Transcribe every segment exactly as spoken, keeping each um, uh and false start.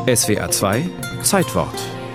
S W R zwei Zeitwort.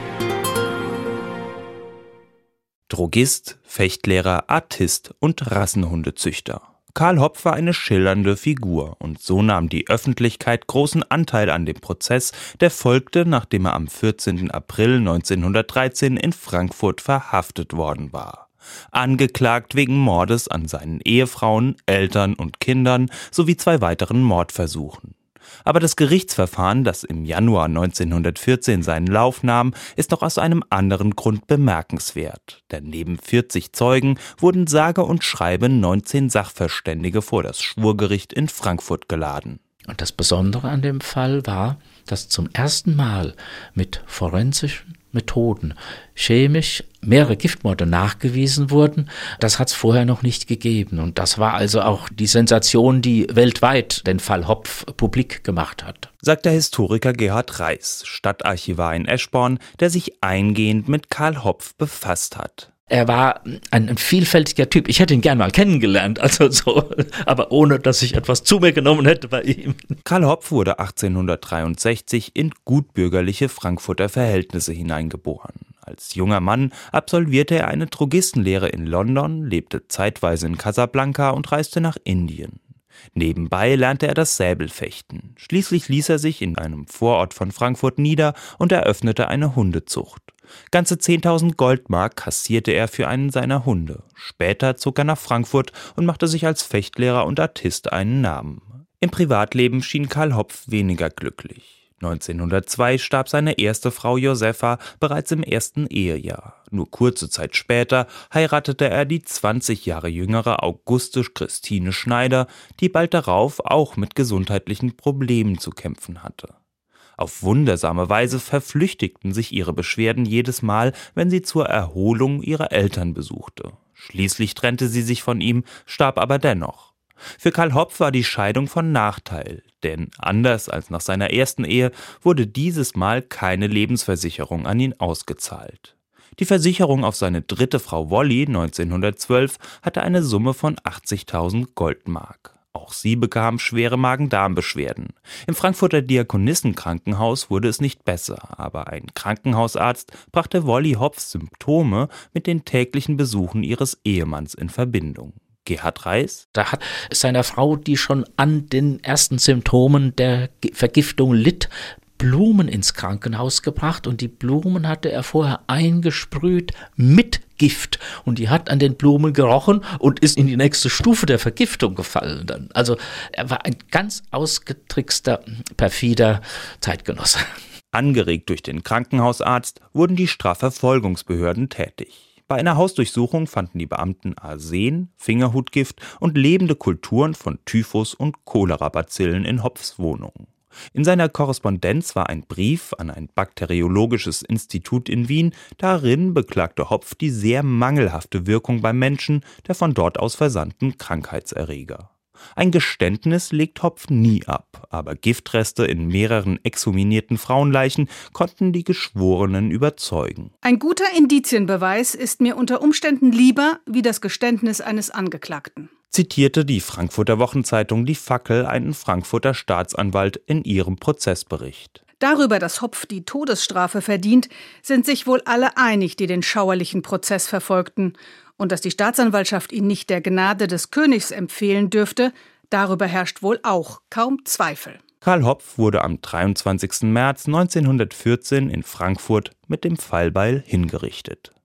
Drogist, Fechtlehrer, Artist und Rassenhundezüchter. Karl Hopf war eine schillernde Figur und so nahm die Öffentlichkeit großen Anteil an dem Prozess, der folgte, nachdem er am vierzehnten April neunzehnhundertdreizehn in Frankfurt verhaftet worden war. Angeklagt wegen Mordes an seinen Ehefrauen, Eltern und Kindern sowie zwei weiteren Mordversuchen. Aber das Gerichtsverfahren, das im Januar neunzehnhundertvierzehn seinen Lauf nahm, ist noch aus einem anderen Grund bemerkenswert. Denn neben vierzig Zeugen wurden sage und schreibe neunzehn Sachverständige vor das Schwurgericht in Frankfurt geladen. Und das Besondere an dem Fall war, dass zum ersten Mal mit forensischen Methoden chemisch mehrere Giftmorde nachgewiesen wurden. Das hat es vorher noch nicht gegeben. Und das war also auch die Sensation, die weltweit den Fall Hopf publik gemacht hat. Sagt der Historiker Gerhard Reiß, Stadtarchivar in Eschborn, der sich eingehend mit Karl Hopf befasst hat. Er war ein, ein vielfältiger Typ. Ich hätte ihn gern mal kennengelernt, also so, aber ohne, dass ich etwas zu mir genommen hätte bei ihm. Karl Hopf wurde achtzehnhundertdreiundsechzig in gutbürgerliche Frankfurter Verhältnisse hineingeboren. Als junger Mann absolvierte er eine Drogistenlehre in London, lebte zeitweise in Casablanca und reiste nach Indien. Nebenbei lernte er das Säbelfechten. Schließlich ließ er sich in einem Vorort von Frankfurt nieder und eröffnete eine Hundezucht. Ganze zehntausend Goldmark kassierte er für einen seiner Hunde. Später zog er nach Frankfurt und machte sich als Fechtlehrer und Artist einen Namen. Im Privatleben schien Karl Hopf weniger glücklich. neunzehnhundertzwei starb seine erste Frau Josefa bereits im ersten Ehejahr. Nur kurze Zeit später heiratete er die zwanzig Jahre jüngere Auguste Christine Schneider, die bald darauf auch mit gesundheitlichen Problemen zu kämpfen hatte. Auf wundersame Weise verflüchtigten sich ihre Beschwerden jedes Mal, wenn sie zur Erholung ihre Eltern besuchte. Schließlich trennte sie sich von ihm, starb aber dennoch. Für Karl Hopf war die Scheidung von Nachteil, denn anders als nach seiner ersten Ehe wurde dieses Mal keine Lebensversicherung an ihn ausgezahlt. Die Versicherung auf seine dritte Frau Wolli neunzehnhundertzwölf hatte eine Summe von achtzigtausend Goldmark. Auch sie bekam schwere Magen-Darm-Beschwerden. Im Frankfurter Diakonissenkrankenhaus wurde es nicht besser, aber ein Krankenhausarzt brachte Wolli Hopfs Symptome mit den täglichen Besuchen ihres Ehemanns in Verbindung. Gerhard Reiß: Da hat seiner Frau, die schon an den ersten Symptomen der Vergiftung litt, Blumen ins Krankenhaus gebracht und die Blumen hatte er vorher eingesprüht mit Gift und die hat an den Blumen gerochen und ist in die nächste Stufe der Vergiftung gefallen dann. Also er war ein ganz ausgetrickster, perfider Zeitgenosse. Angeregt durch den Krankenhausarzt wurden die Strafverfolgungsbehörden tätig. Bei einer Hausdurchsuchung fanden die Beamten Arsen, Fingerhutgift und lebende Kulturen von Typhus und Cholera-Bazillen in Hopfs Wohnung. In seiner Korrespondenz war ein Brief an ein bakteriologisches Institut in Wien. Darin beklagte Hopf die sehr mangelhafte Wirkung beim Menschen der von dort aus versandten Krankheitserreger. Ein Geständnis legt Hopf nie ab, aber Giftreste in mehreren exhumierten Frauenleichen konnten die Geschworenen überzeugen. Ein guter Indizienbeweis ist mir unter Umständen lieber wie das Geständnis eines Angeklagten, zitierte die Frankfurter Wochenzeitung Die Fackel einen Frankfurter Staatsanwalt in ihrem Prozessbericht. Darüber, dass Hopf die Todesstrafe verdient, sind sich wohl alle einig, die den schauerlichen Prozess verfolgten. Und dass die Staatsanwaltschaft ihn nicht der Gnade des Königs empfehlen dürfte, darüber herrscht wohl auch kaum Zweifel. Karl Hopf wurde am dreiundzwanzigsten März neunzehnhundertvierzehn in Frankfurt mit dem Fallbeil hingerichtet.